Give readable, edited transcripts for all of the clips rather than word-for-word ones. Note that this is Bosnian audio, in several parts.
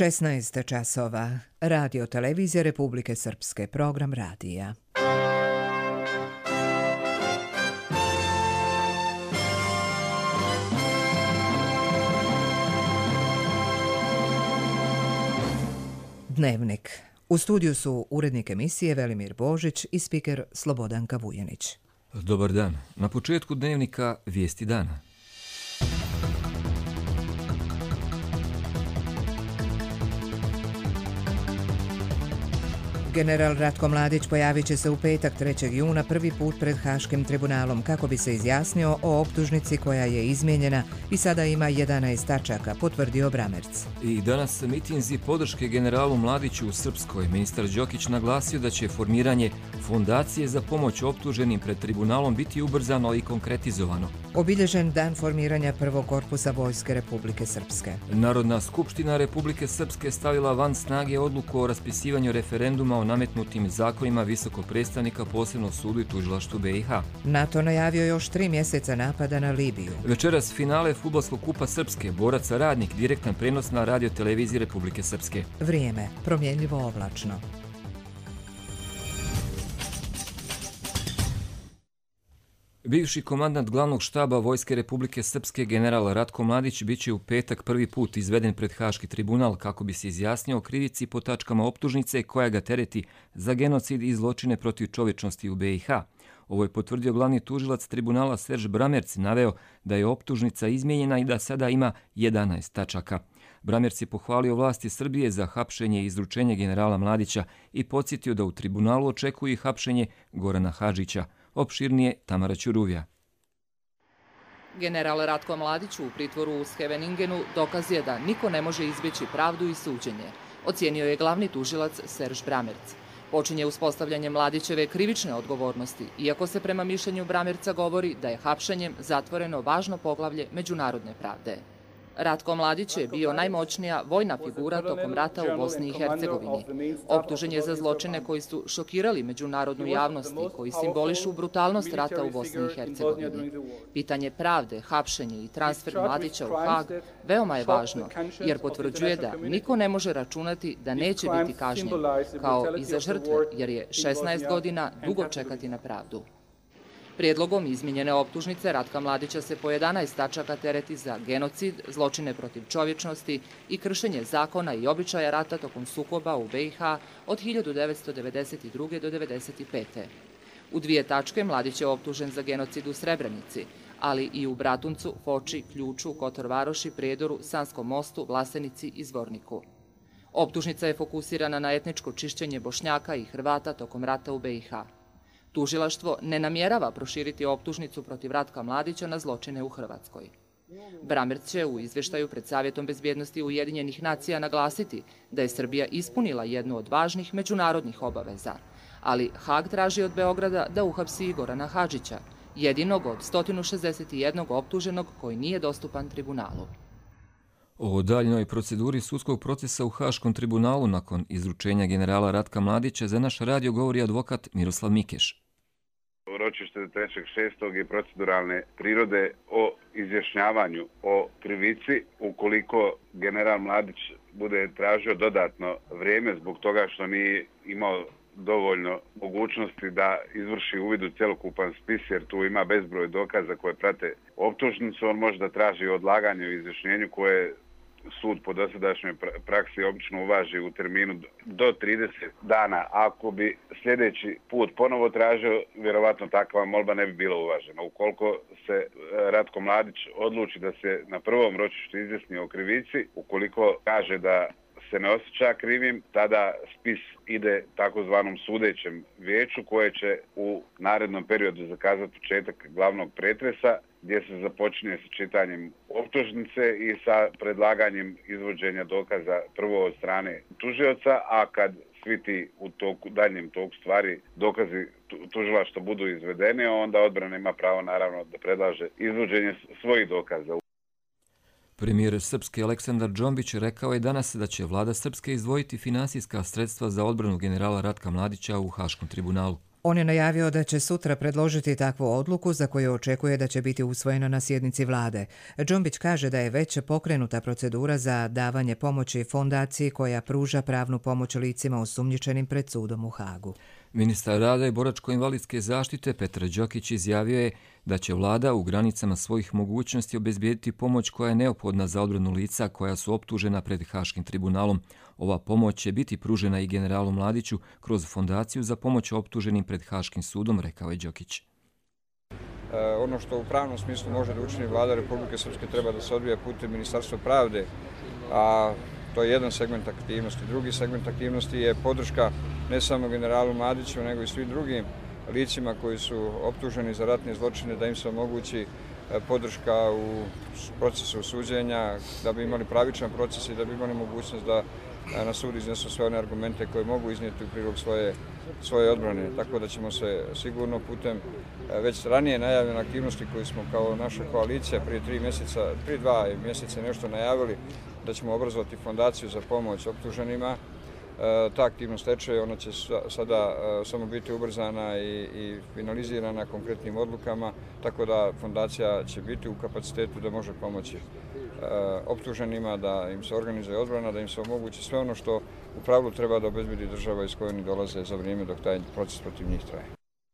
16 časova. Radio televizija Republike Srpske. Program radija. Dnevnik. U studiju su urednik emisije Velimir Božić i spiker Slobodanka Vujanić. Dobar dan. Na početku dnevnika vijesti dana. General Ratko Mladić pojavit će se u petak 3. juna prvi put pred Haškim tribunalom kako bi se izjasnio o optužnici koja je izmijenjena i sada ima 11 tačaka, potvrdio Bramerc. I danas mitinzi podrške generalu Mladiću u Srpskoj. Ministar Đokić naglasio da će formiranje fondacije za pomoć optuženim pred tribunalom biti ubrzano i konkretizovano. Obilježen dan formiranja prvog korpusa Vojske Republike Srpske. Narodna skupština Republike Srpske stavila van snage odluku o raspisivanju referenduma o nametnutim zakonima visokog predstavnika posebnog sudu i tužilaštvu BiH. NATO najavio još 3 mjeseca napada na Libiju. Večeras finale Fudbalskog kupa Srpske, boraca Radnik, direktan prenos na radio televiziji Republike Srpske. Vrijeme, promjenljivo oblačno. Bivši komandant glavnog štaba Vojske Republike Srpske general Ratko Mladić biće u petak prvi put izveden pred Haški tribunal kako bi se izjasnio o krivici po tačkama optužnice koja ga tereti za genocid i zločine protiv čovječnosti u BiH. Ovo je potvrdio glavni tužilac tribunala Serž Bramerc, naveo da je optužnica izmijenjena i da sada ima 11 tačaka. Bramerc je pohvalio vlasti Srbije za hapšenje i izručenje generala Mladića i podsjetio da u tribunalu očekuje hapšenje Gorana Hadžića. Opširnije Tamara Ćuruvija. General Ratko Mladić u pritvoru u Scheveningenu dokaz je da niko ne može izbjeći pravdu i suđenje, ocijenio je glavni tužilac Serž Bramerc. Počinje uspostavljanje Mladićeve krivične odgovornosti, iako se prema mišljenju Bramerca govori da je hapšenjem zatvoreno važno poglavlje međunarodne pravde. Ratko Mladić je bio najmoćnija vojna figura tokom rata u Bosni i Hercegovini. Optužen je za zločine koji su šokirali međunarodnu javnost i koji simbolišu brutalnost rata u Bosni i Hercegovini. Pitanje pravde, hapšenje i transfer Mladića u Hag veoma je važno, jer potvrđuje da niko ne može računati da neće biti kažnjen, kao i za žrtve, jer je 16 godina dugo čekati na pravdu. Prijedlogom izmijenjene optužnice Ratka Mladića se po 11 tačaka tereti za genocid, zločine protiv čovječnosti i kršenje zakona i običaja rata tokom sukoba u BiH od 1992. do 1995. U 2 tačke Mladić je optužen za genocid u Srebrenici, ali i u Bratuncu, Foči, Ključu, Kotor Varoši, Prijedoru, Sanskom mostu, Vlasenici i Zvorniku. Optužnica je fokusirana na etničko čišćenje Bošnjaka i Hrvata tokom rata u BiH. Tužilaštvo ne namjerava proširiti optužnicu protiv Ratka Mladića na zločine u Hrvatskoj. Bramerc će u izvještaju pred Savjetom bezbjednosti Ujedinjenih nacija naglasiti da je Srbija ispunila jednu od važnih međunarodnih obaveza, ali Hag traži od Beograda da uhapsi i Gorana Hadžića, jedinog od 161 optuženog koji nije dostupan tribunalu. O daljnoj proceduri sudskog procesa u Haškom tribunalu nakon izručenja generala Ratka Mladića za naš radio govori advokat Miroslav Mikeš. Ročište 3.6. je proceduralne prirode o izjašnjavanju o krivici ukoliko general Mladić bude tražio dodatno vrijeme zbog toga što nije imao dovoljno mogućnosti da izvrši uvid u cjelokupan spis, jer tu ima bezbroj dokaza koje prate optužnicu. On može da traži odlaganje u izjašnjenju koje sud po dosadašnjoj praksi obično uvaži u terminu do 30 dana. Ako bi sljedeći put ponovo tražio, vjerovatno takva molba ne bi bila uvažena. Ukoliko se Ratko Mladić odluči da se na prvom ročištu izjasni o krivici, ukoliko kaže da se ne osjeća krivim, tada spis ide takozvanom sudećem vijeću koje će u narednom periodu zakazati početak glavnog pretresa gdje se započinje sa čitanjem optužnice i sa predlaganjem izvođenja dokaza prvo od strane tužioca, a kad svi ti u daljnjem toku stvari dokazi tužilaštva budu izvedeni, onda odbrana ima pravo naravno da predlaže izvođenje svojih dokaza. Premijer Srpske Aleksandar Džombić rekao je danas da će vlada Srpske izdvojiti finansijska sredstva za odbranu generala Ratka Mladića u Haškom tribunalu. On je najavio da će sutra predložiti takvu odluku za koju očekuje da će biti usvojena na sjednici vlade. Džombić kaže da je već pokrenuta procedura za davanje pomoći fondaciji koja pruža pravnu pomoć licima osumnjičenim pred sudom u Hagu. Ministar rada i boračko-invalidske zaštite Petar Đokić izjavio je da će vlada u granicama svojih mogućnosti obezbijediti pomoć koja je neophodna za odbranu lica koja su optužena pred Haškim tribunalom. Ova pomoć će biti pružena i generalu Mladiću kroz fondaciju za pomoć optuženim pred Haškim sudom, rekao je Đokić. Ono što u pravnom smislu može da učini vlada Republike Srpske treba da se odvija putem Ministarstva pravde, a to je jedan segment aktivnosti. Drugi segment aktivnosti je podrška ne samo generalu Mladiću, nego i svim drugim licima koji su optuženi za ratne zločine, da im se omogući podrška u procesu suđenja, da bi imali pravičan proces i da bi imali mogućnost da na sud iznesu sve one argumente koje mogu iznijeti u prilog svoje odbrane. Tako da ćemo se sigurno putem već ranije najavljene aktivnosti koje smo kao naša koalicija prije 2 mjeseca nešto najavili, da ćemo obrazovati fondaciju za pomoć optuženima. Ta aktivnost teče, ona će sada samo biti ubrzana i finalizirana konkretnim odlukama, tako da fondacija će biti u kapacitetu da može pomoći optuženima, da im se organizuje odbrana, da im se omogući sve ono što u pravilu treba da obezbedi država iz koje oni dolaze za vrijeme dok taj proces protiv njih traje.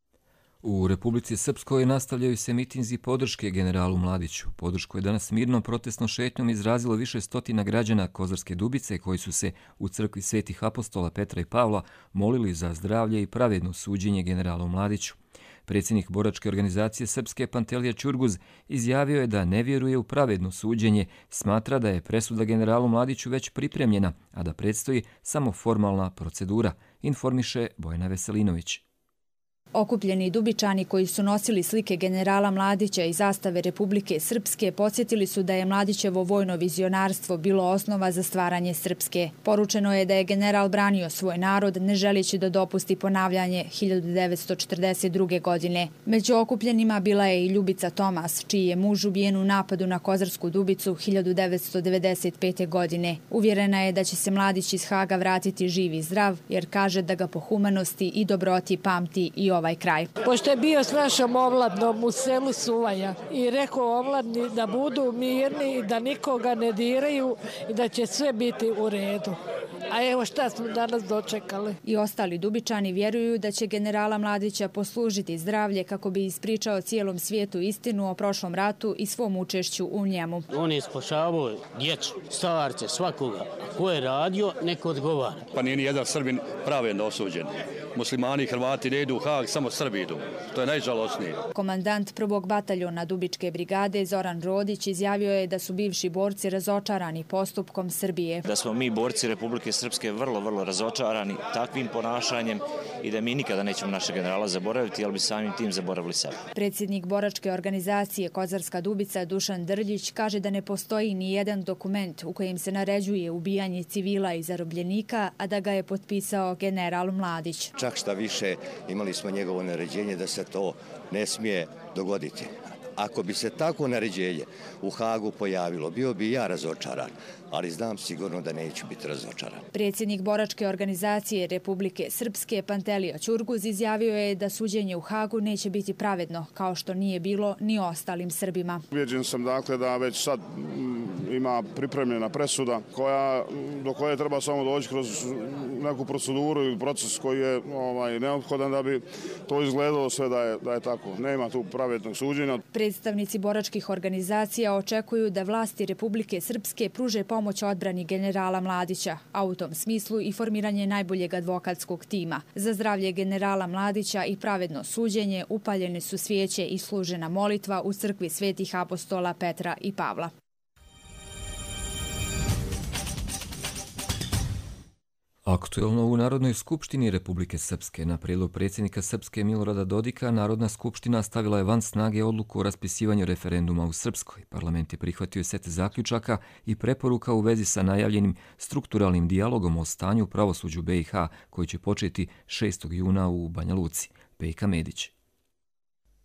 U Republici Srpskoj nastavljaju se mitinzi podrške generalu Mladiću. Podršku je danas mirnom protestnom šetnjom izrazilo više stotina građana Kozarske Dubice koji su se u crkvi Svetih apostola Petra i Pavla molili za zdravlje i pravedno suđenje generalu Mladiću. Predsjednik boračke organizacije Srpske Pantelija Ćurguz izjavio je da ne vjeruje u pravedno suđenje, smatra da je presuda generalu Mladiću već pripremljena, a da predstoji samo formalna procedura, informiše Bojana Veselinović. Okupljeni Dubičani koji su nosili slike generala Mladića i zastave Republike Srpske podsjetili su da je Mladićevo vojno vizionarstvo bilo osnova za stvaranje Srpske. Poručeno je da je general branio svoj narod, ne želeći da dopusti ponavljanje 1942. godine. Među okupljenima bila je i Ljubica Tomas, čiji je muž ubijen u napadu na Kozarsku Dubicu 1995. godine. Uvjerena je da će se Mladić iz Haga vratiti živ i zdrav, jer kaže da ga po humanosti i dobroti pamti i ovaj kraj. Pošto je bio s našom omladnom u selu Suvaja i rekao omladni da budu mirni i da nikoga ne diraju i da će sve biti u redu. A evo šta smo danas dočekali. I ostali Dubičani vjeruju da će generala Mladića poslužiti zdravlje kako bi ispričao cijelom svijetu istinu o prošlom ratu i svom učešću u njemu. On je spašavao djecu, starce, svakoga. Ko je radio, neko odgovara. Pa nije ni jedan Srbin pravedno osuđen. Muslimani i Hrvati ne idu u Hag, samo Srbi idu. To je najžalosnije. Komandant 1. bataljona Dubičke brigade Zoran Rodić izjavio je da su bivši borci razočarani postupkom Srbije. Da smo mi borci Republike Srpske vrlo razočarani takvim ponašanjem i da mi nikada nećemo naše generala zaboraviti, ali bi samim tim zaboravili sebe. Predsjednik boračke organizacije Kozarska Dubica Dušan Drljić kaže da ne postoji ni jedan dokument u kojem se naređuje ubijanje civila i zarobljenika, a da ga je potpisao general Mladić. Čak šta više, imali smo njegovo naređenje da se to ne smije dogoditi. Ako bi se tako naređenje u Hagu pojavilo, bio bi ja razočaran, ali znam sigurno da neću biti razočaran. Predsjednik boračke organizacije Republike Srpske Pantelija Ćurguz izjavio je da suđenje u Hagu neće biti pravedno, kao što nije bilo ni ostalim Srbima. Ubeđen sam dakle da već sad ima pripremljena presuda do koje treba samo doći kroz neku proceduru ili proces koji je neophodan da bi to izgledalo sve da je tako. Nema tu pravednog suđenja. Predstavnici boračkih organizacija očekuju da vlasti Republike Srpske pruže pomoć odbrani generala Mladića, a u tom smislu i formiranje najboljeg advokatskog tima. Za zdravlje generala Mladića i pravedno suđenje upaljene su svijeće i služena molitva u crkvi Svetih apostola Petra i Pavla. Aktuelno u Narodnoj skupštini Republike Srpske na prijedlog predsjednika Srpske Milorada Dodika, Narodna skupština stavila je van snage odluku o raspisivanju referenduma u Srpskoj. Parlament je prihvatio set zaključaka i preporuka u vezi sa najavljenim strukturalnim dijalogom o stanju u pravosuđu BiH koji će početi 6. juna u Banja Luci. Pejka Medić.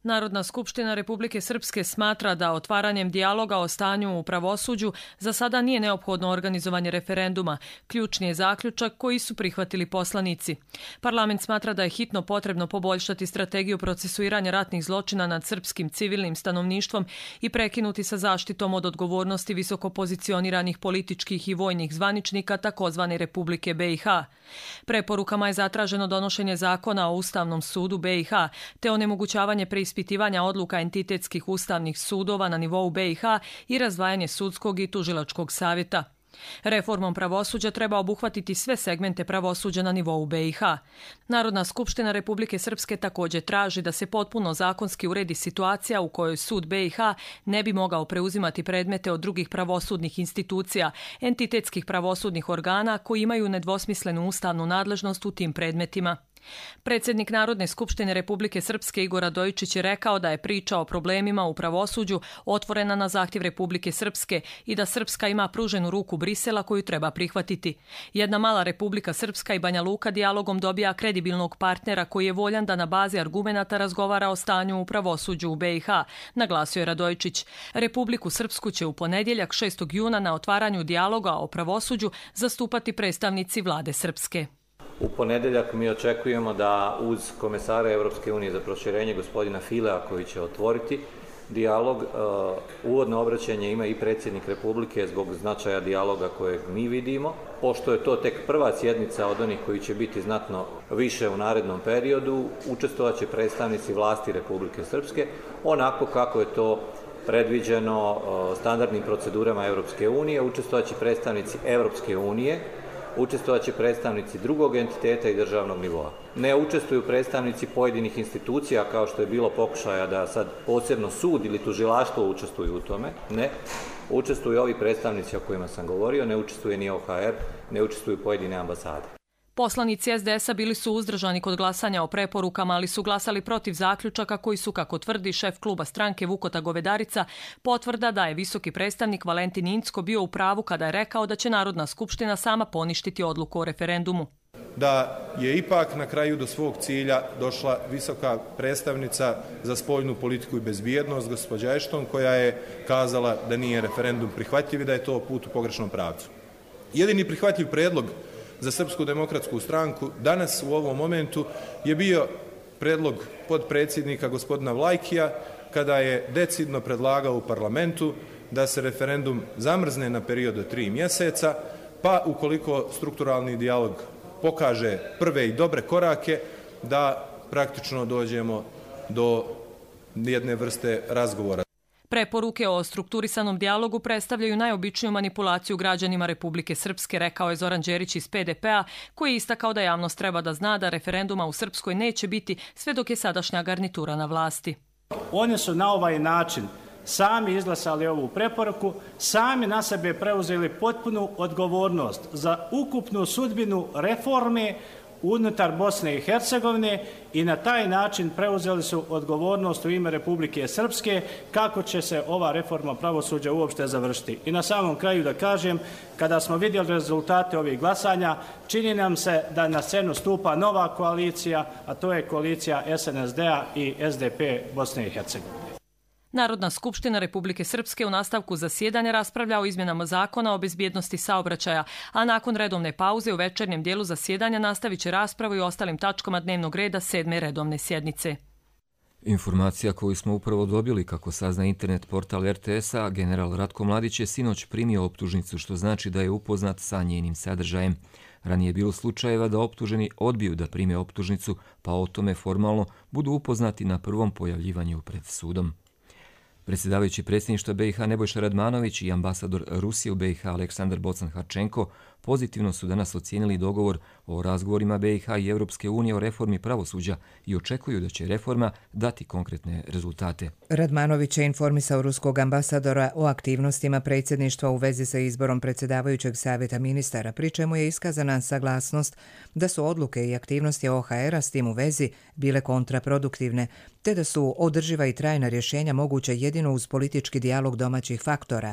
Narodna skupština Republike Srpske smatra da otvaranjem dijaloga o stanju u pravosuđu za sada nije neophodno organizovanje referenduma. Ključni je zaključak koji su prihvatili poslanici. Parlament smatra da je hitno potrebno poboljšati strategiju procesuiranja ratnih zločina nad srpskim civilnim stanovništvom i prekinuti sa zaštitom od odgovornosti visoko pozicioniranih političkih i vojnih zvaničnika takozvane Republike BiH. Preporukama je zatraženo donošenje zakona o Ustavnom sudu BiH te onemogućavanje preispitivanja odluka entitetskih ustavnih sudova na nivou BiH i razdvajanje sudskog i tužilačkog savjeta. Reformom pravosuđa treba obuhvatiti sve segmente pravosuđa na nivou BiH. Narodna skupština Republike Srpske također traži da se potpuno zakonski uredi situacija u kojoj sud BiH ne bi mogao preuzimati predmete od drugih pravosudnih institucija, entitetskih pravosudnih organa koji imaju nedvosmislenu ustavnu nadležnost u tim predmetima. Predsjednik Narodne skupštine Republike Srpske Igor Radojičić je rekao da je priča o problemima u pravosuđu otvorena na zahtjev Republike Srpske i da Srpska ima pruženu ruku Brisela koju treba prihvatiti. Jedna mala Republika Srpska i Banja Luka dijalogom dobija kredibilnog partnera koji je voljan da na bazi argumenata razgovara o stanju u pravosuđu u BiH, naglasio je Radojičić. Republiku Srpsku će u ponedjeljak 6. juna na otvaranju dijaloga o pravosuđu zastupati predstavnici vlade Srpske. U ponedeljak mi očekujemo da uz komesara Europske unije za proširenje gospodina Filea koji će otvoriti dijalog, uvodno obraćanje ima i predsjednik Republike zbog značaja dijaloga kojeg mi vidimo. Pošto je to tek prva sjednica od onih koji će biti znatno više u narednom periodu, učestvovat će predstavnici vlasti Republike Srpske onako kako je to predviđeno standardnim procedurama Europske unije, učestvovat će predstavnici Europske unije, učestvovat će predstavnici drugog entiteta i državnog nivoa. Ne učestvuju predstavnici pojedinih institucija kao što je bilo pokušaja da sad posebno sud ili tužilaštvo učestvuju u tome. Ne. Učestvuju ovi predstavnici o kojima sam govorio, ne učestvuje ni OHR, ne učestvuju pojedine ambasade. Poslanici SDS-a bili su uzdržani kod glasanja o preporukama, ali su glasali protiv zaključaka koji su, kako tvrdi šef kluba stranke Vukota Govedarica, potvrda da je visoki predstavnik Valentin Incko bio u pravu kada je rekao da će Narodna skupština sama poništiti odluku o referendumu. Da je ipak na kraju do svog cilja došla visoka predstavnica za spoljnu politiku i bezbjednost, gospođa Ashton, koja je kazala da nije referendum prihvatljiv i da je to put u pogrešnom pravcu. Jedini prihvatljiv predlog za Srpsku demokratsku stranku danas u ovom momentu je bio predlog podpredsjednika gospodina Vlajkija kada je decidno predlagao u parlamentu da se referendum zamrzne na period od 3 mjeseca, pa ukoliko strukturalni dijalog pokaže prve i dobre korake, da praktično dođemo do jedne vrste razgovora. Preporuke o strukturisanom dijalogu predstavljaju najobičniju manipulaciju građanima Republike Srpske, rekao je Zoran Đerić iz PDP-a, koji je istakao da javnost treba da zna da referenduma u Srpskoj neće biti sve dok je sadašnja garnitura na vlasti. Oni su na ovaj način sami izglasali ovu preporuku, sami na sebe preuzeli potpunu odgovornost za ukupnu sudbinu reforme unutar Bosne i Hercegovine i na taj način preuzeli su odgovornost u ime Republike Srpske kako će se ova reforma pravosuđa uopšte završiti. I na samom kraju da kažem, kada smo vidjeli rezultate ovih glasanja, čini nam se da na scenu stupa nova koalicija, a to je koalicija SNSD-a i SDP Bosne i Hercegovine. Narodna skupština Republike Srpske u nastavku zasjedanja raspravlja o izmjenama zakona o bezbjednosti saobraćaja, a nakon redovne pauze u večernjem dijelu zasjedanja nastavit će raspravu i o ostalim tačkama dnevnog reda 7. redovne sjednice. Informacija koju smo upravo dobili, kako sazna internet portal RTS-a, general Ratko Mladić je sinoć primio optužnicu, što znači da je upoznat sa njenim sadržajem. Ranije je bilo slučajeva da optuženi odbiju da prime optužnicu, pa o tome formalno budu upoznati na prvom pojavljivanju pred sudom. Predsjedavajući predsjedništva BiH Nebojša Radmanović i ambasador Rusije u BiH Aleksandar Bocan-Harčenko pozitivno su danas ocijenili dogovor o razgovorima BiH i Europske unije o reformi pravosuđa i očekuju da će reforma dati konkretne rezultate. Radmanović je informisao ruskog ambasadora o aktivnostima predsjedništva u vezi sa izborom predsjedavajućeg savjeta ministara, pri čemu je iskazana saglasnost da su odluke i aktivnosti OHR-a s tim u vezi bile kontraproduktivne, te da su održiva i trajna rješenja moguća jedino uz politički dijalog domaćih faktora.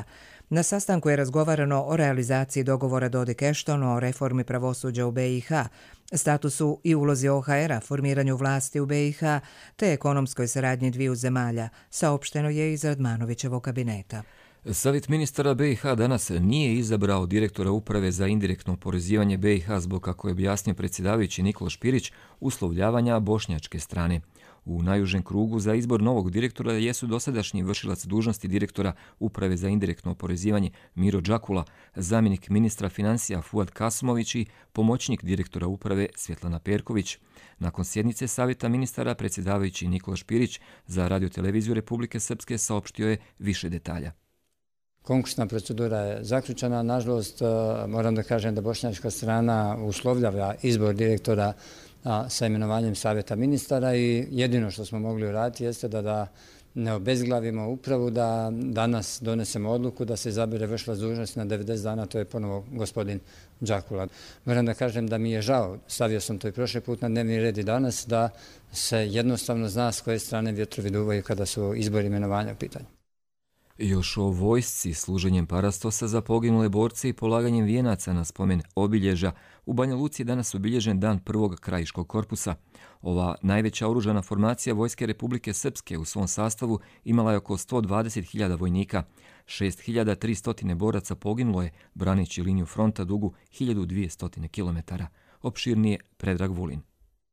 Na sastanku je razgovarano o realizaciji dogovora Dodik-Ešton o reformi pravosuđa u BiH, statusu i ulozi OHR-a, formiranju vlasti u BiH te ekonomskoj saradnji dviju zemalja, saopšteno je iz Radmanovićevog kabineta. Savjet ministara BiH danas nije izabrao direktora uprave za indirektno oporezivanje BiH zbog, kako je objasnio predsjedavajući Nikola Špirić, uslovljavanja bošnjačke strane. U najužem krugu za izbor novog direktora jesu dosadašnji vršilac dužnosti direktora uprave za indirektno oporezivanje Miro Đakula, zamjenik ministra financija Fuad Kasmović i pomoćnik direktora uprave Svjetlana Perković. Nakon sjednice Savjeta ministara predsjedavajući Nikola Špirić za radioteleviziju Republike Srpske saopštio je više detalja. Konkursna procedura je zaključena. Nažalost, moram da kažem da bošnjačka strana uslovljava izbor direktora sa imenovanjem Savjeta ministara i jedino što smo mogli uraditi jeste da ne obezglavimo upravu, da danas donesemo odluku da se izabere vršilac dužnosti na 90 dana, to je ponovo gospodin Đakula. Moram da kažem da mi je žao, stavio sam to i prošli put na dnevni red i danas, da se jednostavno zna s koje strane vjetrovi duvaju kada su izbori imenovanja u pitanju. Još o vojsci, služenjem parastosa za poginule borce i polaganjem vijenaca na spomen obilježja, u Banja Luci je danas obilježen dan prvog krajiškog korpusa. Ova najveća oružana formacija Vojske Republike Srpske u svom sastavu imala je oko 120.000 vojnika. 6.300 boraca poginulo je, braneći liniju fronta dugu 1.200 km. Opširnije Predrag Vulin.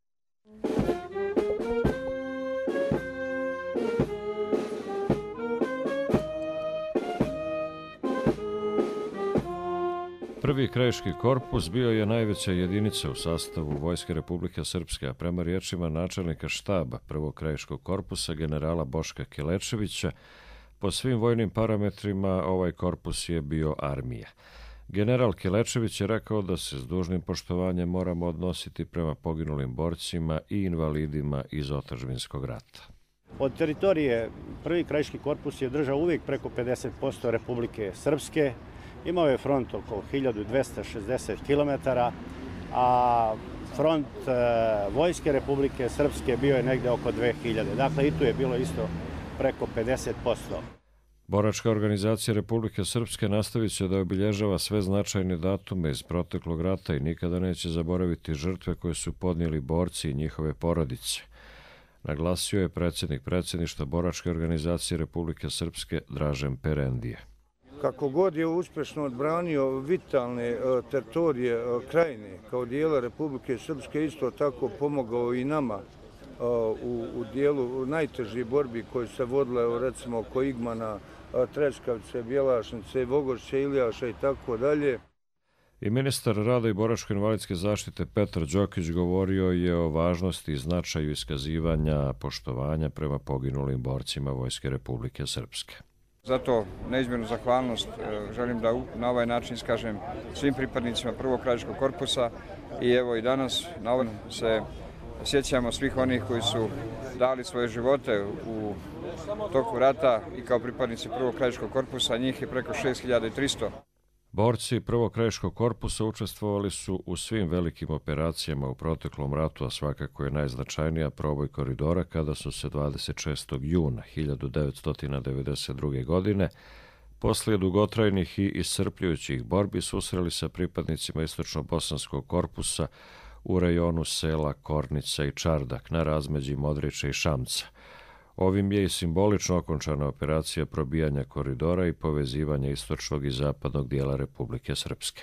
Prvi krajiški korpus bio je najveća jedinica u sastavu Vojske Republike Srpske, a prema riječima načelnika štaba prvog krajiškog korpusa generala Boška Kelečevića, po svim vojnim parametrima ovaj korpus je bio armija. General Kelečević je rekao da se s dužnim poštovanjem moramo odnositi prema poginulim borcima i invalidima iz otadžbinskog rata. Od teritorije prvi krajiški korpus je držao uvijek preko 50% Republike Srpske. Imao je front oko 1260 km, a front Vojske Republike Srpske bio je negde oko 2000. Dakle, i tu je bilo isto preko 50%. Boračka organizacija Republike Srpske nastavit će da obilježava sve značajne datume iz proteklog rata i nikada neće zaboraviti žrtve koje su podnijeli borci i njihove porodice, naglasio je predsjednik predsjedništva Boračke organizacije Republike Srpske Dražen Perendije. Kako god je uspješno odbranio vitalne teritorije krajine kao dijela Republike Srpske, isto tako pomogao i nama u dijelu najtežih borbi koje se vodile, recimo oko Igmana, Trečkavice, Bjelašnice, Vogošće, Ilijaša i tako dalje. I ministar rada i boračko-invalidske zaštite Petar Đokić govorio je o važnosti i značaju iskazivanja poštovanja prema poginulim borcima Vojske Republike Srpske. Zato neizmjernu zahvalnost želim da na ovaj način iskažem svim pripadnicima prvog krajiškog korpusa i evo i danas na ovom se sjećamo svih onih koji su dali svoje živote u toku rata i kao pripadnici prvog krajiškog korpusa, njih je preko 6300. Borci prvog krajiškog korpusa učestvovali su u svim velikim operacijama u proteklom ratu, a svakako je najznačajnija proboj koridora kada su se 26. juna 1992. godine poslije dugotrajnih i iscrpljujućih borbi susreli sa pripadnicima istočno-bosanskog korpusa u rejonu sela Kornica i Čardak na razmeđi Modrića i Šamca. Ovim je i simbolično okončana operacija probijanja koridora i povezivanja istočnog i zapadnog dijela Republike Srpske.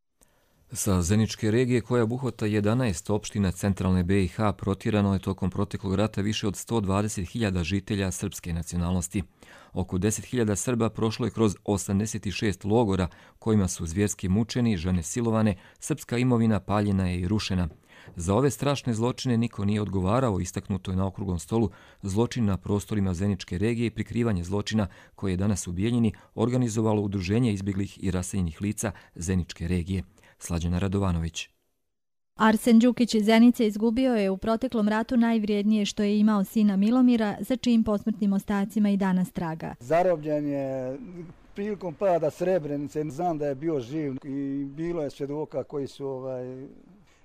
Sa Zeničke regije, koja obuhvata 11 opština centralne BiH, protjerano je tokom proteklog rata više od 120.000 žitelja srpske nacionalnosti. Oko 10.000 Srba prošlo je kroz 86 logora kojima su zvjerski mučeni, žene silovane, srpska imovina paljena je i rušena. Za ove strašne zločine niko nije odgovarao, istaknuto je na okruglom stolu zločin na prostorima Zeničke regije i prikrivanje zločina koje je danas u Bijeljini organizovalo Udruženje izbjeglih i raseljenih lica Zeničke regije. Slađana Radovanović. Arsen Đukić iz Zenice izgubio je u proteklom ratu najvrijednije što je imao sina Milomira, za čijim posmrtnim ostacima i danas traga. Zarobljen je prilikom pada Srebrenice, znam da je bio živ i bilo je svjedoka koji su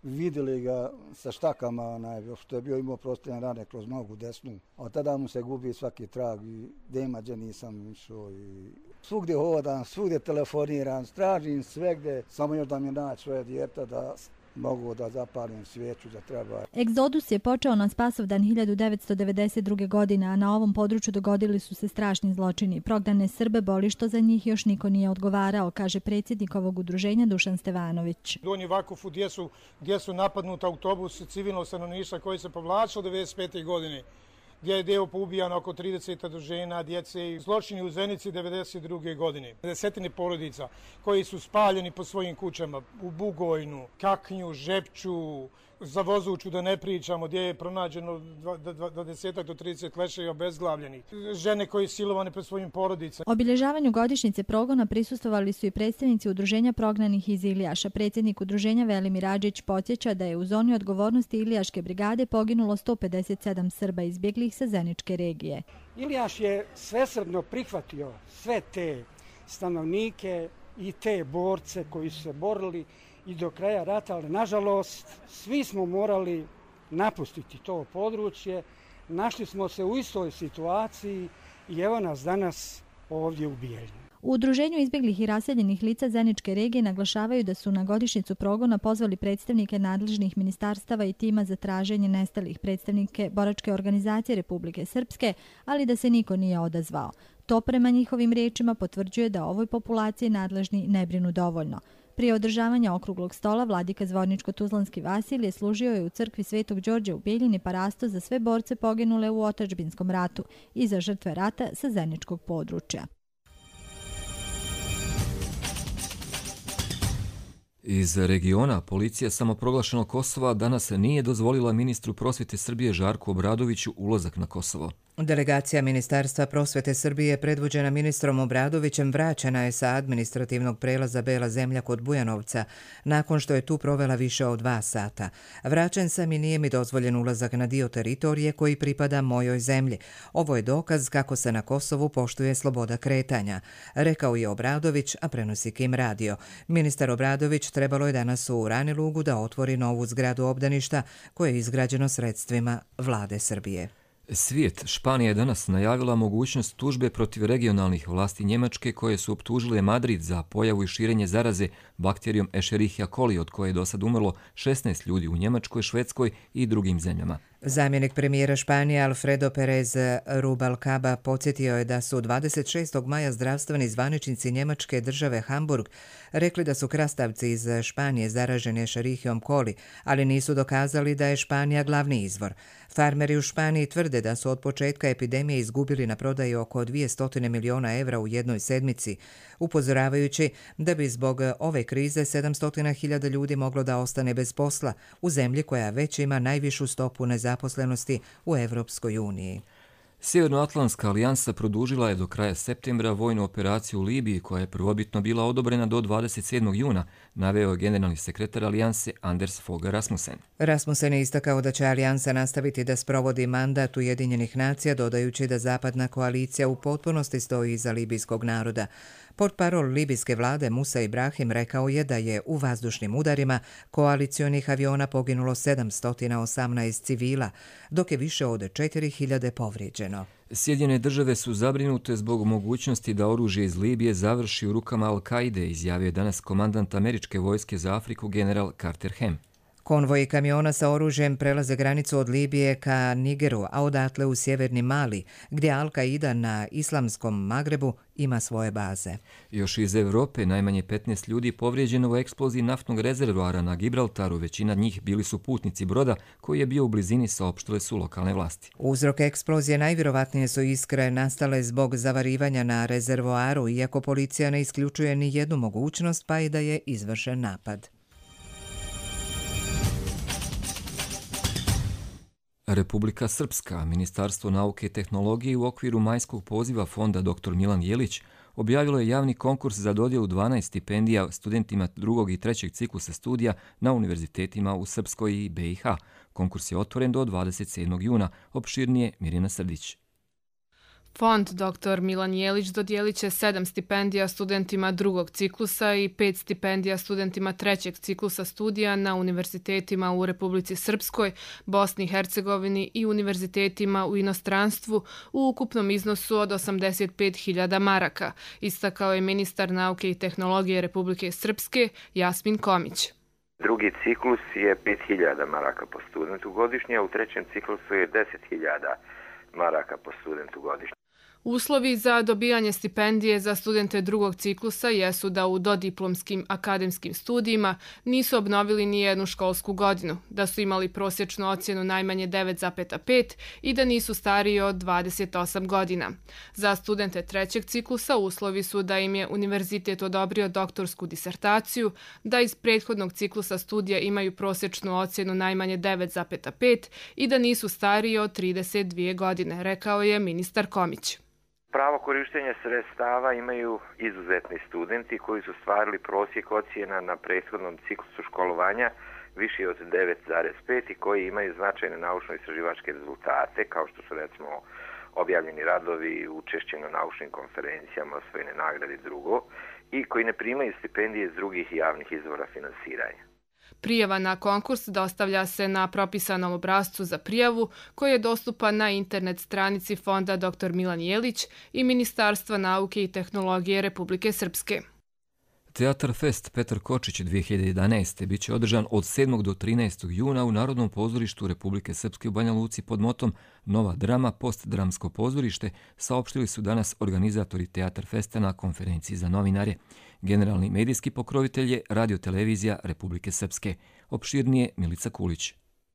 vidjeli ga sa štakama, što je bio imao prostorne rane kroz nogu desnu, a tada mu se gubi svaki trag i dema gdje nisam išao i svugdje hodam, svugdje telefoniram, tražim svegdje, samo još da mi naći svoje dijete da mogu da zapalim svijeću da treba. Egzodus je počeo na Spasovdan 1992. godine, a na ovom području dogodili su se strašni zločini. Prognane Srbe boli što za njih još niko nije odgovarao, kaže predsjednik ovog udruženja Dušan Stevanović. Donji Vakufu gdje su napadnuti autobus civilnog stanovništva koji se povlačilo 1995. godine, gdje je deo poubijano oko 30 žena, djece i zločini u Zenici 1992. godine. Desetine porodica koji su spaljeni po svojim kućama u Bugojnu, Kaknju, Žepču, za Vozuću da ne pričamo, gdje je pronađeno 20 do 30 leševa obezglavljenih. Žene koje su silovane pred svojim porodicama. Obilježavanju godišnjice progona prisustvovali su i predstavnici udruženja prognanih iz Ilijaša. Predsjednik udruženja Velimir Adžić podsjeća da je u zoni odgovornosti Ilijaške brigade poginulo 157 Srba izbjeglih sa Zeničke regije. Ilijaš je svesrdno prihvatio sve te stanovnike i te borce koji su se borili i do kraja rata, ali nažalost svi smo morali napustiti to područje. Našli smo se u istoj situaciji i evo nas danas ovdje u Bijeljini. U Udruženju izbjeglih i raseljenih lica Zeničke regije naglašavaju da su na godišnjicu progona pozvali predstavnike nadležnih ministarstava i tima za traženje nestalih, predstavnike boračke organizacije Republike Srpske, ali da se niko nije odazvao. To prema njihovim riječima potvrđuje da ovoj populaciji nadležni ne brinu dovoljno. Prije održavanja okruglog stola vladika Zvorničko-Tuzlanski Vasilije služio je u crkvi Svetog Đorđa u Bijeljini parasto za sve borce poginule u otadžbinskom ratu i za žrtve rata sa Zeničkog područja. Iz regiona policija samoproglašenog Kosova danas nije dozvolila ministru prosvjete Srbije Žarku Obradoviću ulazak na Kosovo. Delegacija Ministarstva prosvjete Srbije predvođena ministrom Obradovićem vraćena je sa administrativnog prelaza Bela zemlja kod Bujanovca, nakon što je tu provela više od 2 sata. Vraćen sam i nije mi dozvoljen ulazak na dio teritorije koji pripada mojoj zemlji. Ovo je dokaz kako se na Kosovu poštuje sloboda kretanja, rekao je Obradović, a prenosi Kim radio. Ministar Obradović trebalo je danas u Ranilugu da otvori novu zgradu obdaništa koje je izgrađeno sredstvima vlade Srbije. Svijet, Španija je danas najavila mogućnost tužbe protiv regionalnih vlasti Njemačke koje su optužile Madrid za pojavu i širenje zaraze bakterijom Escherichia coli od koje je do sad umrlo 16 ljudi u Njemačkoj, Švedskoj i drugim zemljama. Zamjenik premijera Španije Alfredo Pérez Rubalcaba podsjetio je da su 26. maja zdravstveni zvaničnici Njemačke države Hamburg rekli da su krastavci iz Španije zaraženi Escherichiom coli, ali nisu dokazali da je Španija glavni izvor. Farmeri u Španiji tvrde da su od početka epidemije izgubili na prodaji oko 200 miliona evra u jednoj sedmici, upozoravajući da bi zbog ove krize 700.000 ljudi moglo da ostane bez posla u zemlji koja već ima najvišu stopu nezaposlenosti u Evropskoj uniji. Sjevernoatlantska alijansa produžila je do kraja septembra vojnu operaciju u Libiji koja je prvobitno bila odobrena do 27. juna, naveo je generalni sekretar alijanse Anders Fogh Rasmussen. Rasmussen je istakao da će alijansa nastaviti da sprovodi mandat Ujedinjenih nacija, dodajući da zapadna koalicija u potpunosti stoji iza libijskog naroda. Portparol libijske vlade Musa Ibrahim rekao je da je u vazdušnim udarima koalicionih aviona poginulo 718 civila, dok je više od 4.000 povrijeđeno. Sjedinjene države su zabrinute zbog mogućnosti da oružje iz Libije završi u rukama Al-Kaide, izjavio je danas komandant američke vojske za Afriku general Carter Ham. Konvoji kamiona sa oružjem prelaze granicu od Libije ka Nigeru, a odatle u sjeverni Mali, gdje Al-Kaida na islamskom Magrebu ima svoje baze. Još iz Evrope najmanje 15 ljudi povrijeđeno u eksploziji naftnog rezervoara na Gibraltaru. Većina njih bili su putnici broda koji je bio u blizini, saopštile su lokalne vlasti. Uzrok eksplozije najvjerovatnije su iskre nastale zbog zavarivanja na rezervoaru, iako policija ne isključuje ni jednu mogućnost, pa i da je izvršen napad. Republika Srpska, Ministarstvo nauke i tehnologije u okviru majskog poziva fonda Dr. Milan Jelić objavilo je javni konkurs za dodjelu 12 stipendija studentima 2. i 3. ciklusa studija na univerzitetima u Srpskoj i BiH. Konkurs je otvoren do 27. juna. Opširnije Mirjana Srdić. Fond dr. Milan Jelić dodijelit će 7 stipendija studentima drugog ciklusa i 5 stipendija studentima trećeg ciklusa studija na univerzitetima u Republici Srpskoj, Bosni i Hercegovini i univerzitetima u inostranstvu u ukupnom iznosu od 85.000 maraka, istakao je ministar nauke i tehnologije Republike Srpske Jasmin Komić. Drugi ciklus je 5.000 maraka po studentu godišnje, a u trećem ciklusu je 10.000 maraka po studentu godišnje. Uslovi za dobijanje stipendije za studente drugog ciklusa jesu da u dodiplomskim akademskim studijima nisu obnovili ni jednu školsku godinu, da su imali prosječnu ocjenu najmanje 9,5 i da nisu stariji od 28 godina. Za studente trećeg ciklusa uslovi su da im je univerzitet odobrio doktorsku disertaciju, da iz prethodnog ciklusa studija imaju prosječnu ocjenu najmanje 9,5 i da nisu stariji od 32 godine, rekao je ministar Komić. Pravo korištenja sredstava imaju izuzetni studenti koji su stvarili prosjek ocjena na prethodnom ciklusu školovanja viši od 9,5 i koji imaju značajne naučno-istraživačke rezultate, kao što su recimo objavljeni radovi, učešće na naučnim konferencijama, osvojene nagrade i drugo, i koji ne primaju stipendije iz drugih javnih izvora finansiranja. Prijava na konkurs dostavlja se na propisanom obrascu za prijavu koji je dostupan na internet stranici Fonda dr. Milan Jelić i Ministarstva nauke i tehnologije Republike Srpske. Teatar Fest Petar Kočić 2011. bit će održan od 7. do 13. juna u Narodnom pozorištu Republike Srpske u Banja Luci pod motom Nova drama, postdramsko pozorište, saopštili su danas organizatori Teatar Festa na konferenciji za novinare. Generalni medijski pokrovitelj je Radio-televizija Republike Srpske. Opširnije Milica Kulić.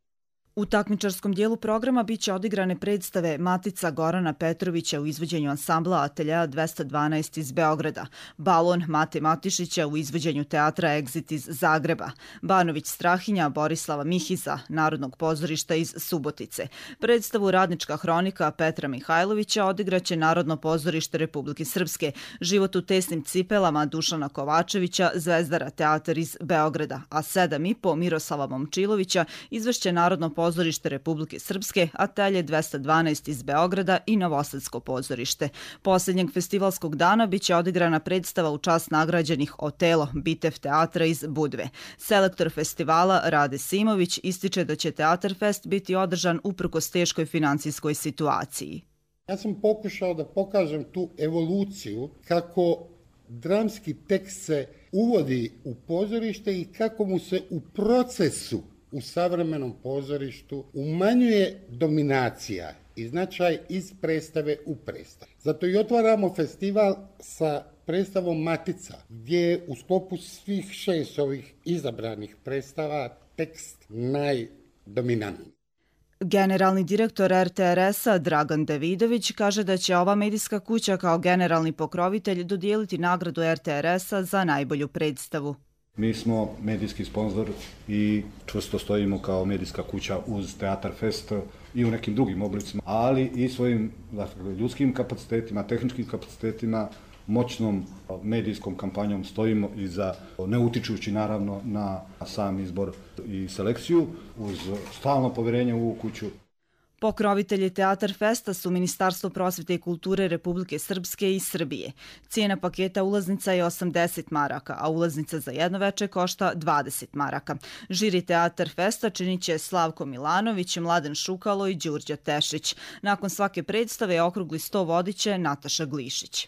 U takmičarskom dijelu programa biće odigrane predstave Matica Gorana Petrovića u izvođenju ansambla Ateljea 212 iz Beograda, Balon Mate Matišića u izvođenju teatra Exit iz Zagreba, Banović Strahinja Borislava Mihiza, Narodnog pozorišta iz Subotice. Predstavu Radnička hronika Petra Mihajlovića odigraće Narodno pozorište Republike Srpske, Život u tesnim cipelama Dušana Kovačevića, Zvezdara teatar iz Beograda, a 7,5 Miroslava Momčilovića izvešće Narodno pozorište Republike Srpske, Atelje 212 iz Beograda i Novosadsko pozorište. Posljednjeg festivalskog dana biće odigrana predstava u čast nagrađenih Otelo, Bitev teatra iz Budve. Selektor festivala Rade Simović ističe da će Teatar Fest biti održan uprkos teškoj financijskoj situaciji. Ja sam pokušao da pokažem tu evoluciju kako dramski tekst se uvodi u pozorište i kako mu se u procesu u savremenom pozorištu umanjuje dominacija i značaj iz predstave u predstavu. Zato i otvaramo festival sa predstavom Matica, gdje je u sklopu svih 6 ovih izabranih predstava tekst najdominantniji. Generalni direktor RTRS-a Dragan Davidović kaže da će ova medijska kuća kao generalni pokrovitelj dodijeliti nagradu RTRS-a za najbolju predstavu. Mi smo medijski sponzor i čvrsto stojimo kao medijska kuća uz Teatar Fest i u nekim drugim oblicima, ali i svojim ljudskim kapacitetima, tehničkim kapacitetima, moćnom medijskom kampanjom stojimo iza, ne utičujući naravno na sam izbor i selekciju, uz stalno povjerenje u ovu kuću. Pokrovitelji Teatar Festa su Ministarstvo prosvete i kulture Republike Srpske i Srbije. Cijena paketa ulaznica je 80 maraka, a ulaznica za jedno veče košta 20 maraka. Žiri Teatar Festa činit će Slavko Milanović, Mladen Šukalo i Đurđa Tešić. Nakon svake predstave okrugli sto vodiće Nataša Glišić.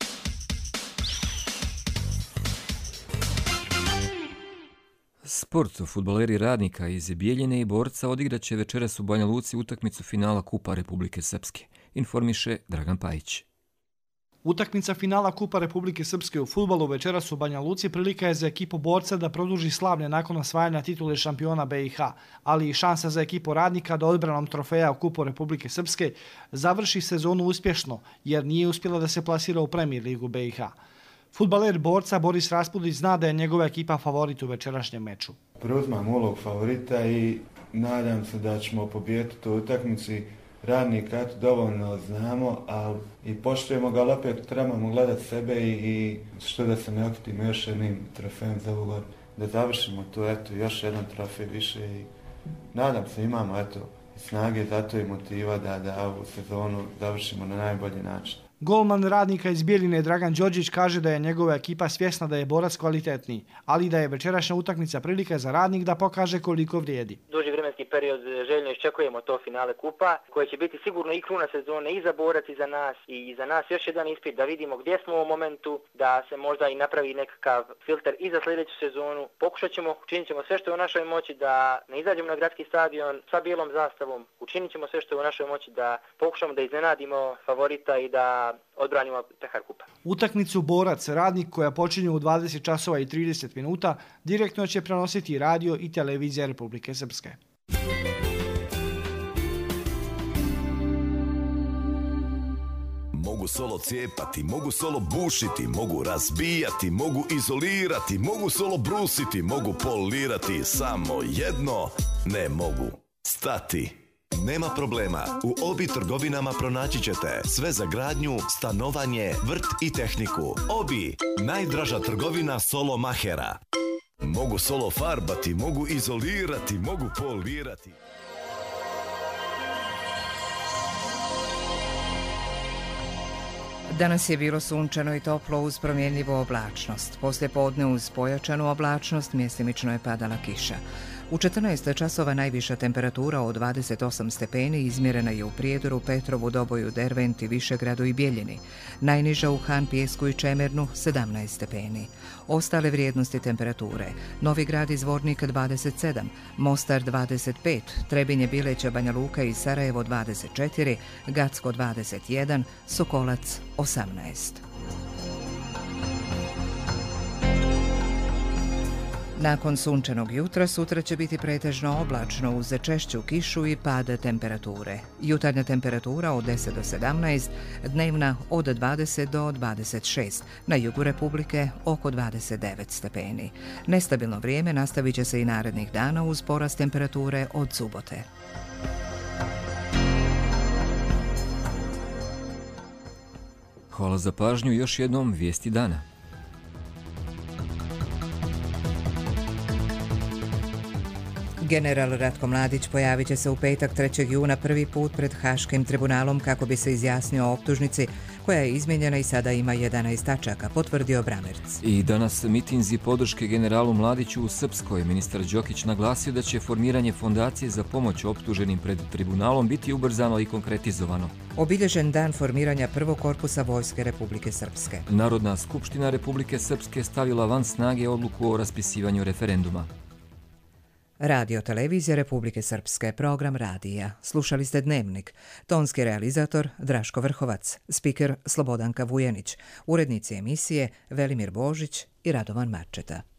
Sport, fudbaleri Radnika iz Bijeljine i Borca odigraće večeras u Banja Luci utakmicu finala Kupa Republike Srpske, informiše Dragan Pajić. Utakmica finala Kupa Republike Srpske u fudbalu večeras u Banja Luci prilika je za ekipu Borca da produži slavlje nakon osvajanja titule šampiona BiH, ali i šansa za ekipu Radnika da odbranom trofeja u Kupu Republike Srpske završi sezonu uspješno, jer nije uspjela da se plasira u Premier ligu BiH. Fudbaler Borca Boris Raspudić zna da je njegova ekipa favorit u večerašnjem meču. Preuzmam ulog favorita i nadam se da ćemo pobijediti u utakmici. Radnika dovoljno znamo, ali i poštujemo ga, ali opet trebamo gledati sebe i što da se ne okitimo još jednim trofejem za ovu godinu. Da završimo tu, još jedan trofej više i nadam se imamo snage, zato i motiva da ovu sezonu završimo na najbolji način. Golman Radnika iz Bjeline Dragan Đorđić kaže da je njegova ekipa svjesna da je borac kvalitetniji, ali da je večerašnja utakmica prilika za Radnik da pokaže koliko vrijedi. Duži vremenski period željno iščekujemo to finale kupa, koje će biti sigurno i kruna sezone i za borac i za nas. I za nas još jedan ispit da vidimo gdje smo u ovom momentu, da se možda i napravi nekakav filter i za sljedeću sezonu. Pokušat ćemo, učinit ćemo sve što je u našoj moći da ne izađemo na gradski stadion sa bijelom zastavom. Učinit ćemo sve što je u našoj moći da pokušamo da iznenadimo favorita i da odbranimo pehar kupa. Utakmicu Borac Radnik koja počinje u 20 časova i 30 minuta direktno će prenositi radio i televizija Republike Srpske. Mogu solo cijepati, mogu solo bušiti, mogu razbijati, mogu izolirati, mogu solo brusiti, mogu polirati, samo jedno ne mogu stati. Nema problema, u Obi trgovinama pronaći ćete sve za gradnju, stanovanje, vrt i tehniku. Obi, najdraža trgovina solo mahera. Mogu solo farbati, mogu izolirati, mogu polirati. Danas je bilo sunčano i toplo uz promjenljivu oblačnost. Poslije podne uz pojačanu oblačnost mjestimično je padala kiša. U 14 časova najviša temperatura od 28 stepeni izmjerena je u Prijedoru, Petrovu, Doboju, Derventi, Višegradu i Bjeljini. Najniža u Han, Pijesku i Čemernu 17 stepeni. Ostale vrijednosti temperature: Novi Grad i Zvornik 27, Mostar 25, Trebinje, Bileća, Banja Luka i Sarajevo 24, Gacko 21, Sokolac 18. Nakon sunčanog jutra, sutra će biti pretežno oblačno uz češću kišu i pad temperature. Jutarnja temperatura od 10 do 17, dnevna od 20 do 26, na jugu Republike oko 29 stepeni. Nestabilno vrijeme nastavit će se i narednih dana uz porast temperature od subote. Hvala za pažnju, još jednom vijesti dana. General Ratko Mladić pojavit će se u petak 3. juna prvi put pred Haškim tribunalom kako bi se izjasnio o optužnici koja je izmijenjena i sada ima 11 tačaka, potvrdio Bramerc. I danas mitinzi podrške generalu Mladiću u Srpskoj. Ministar Đokić naglasio da će formiranje fondacije za pomoć optuženim pred tribunalom biti ubrzano i konkretizovano. Obilježen dan formiranja prvog korpusa Vojske Republike Srpske. Narodna skupština Republike Srpske stavila van snage odluku o raspisivanju referenduma. Radio televizija Republike Srpske, program radija. Slušali ste Dnevnik. Tonski realizator Draško Vrhovac, spiker Slobodanka Vujanić, urednici emisije Velimir Božić i Radovan Marčeta.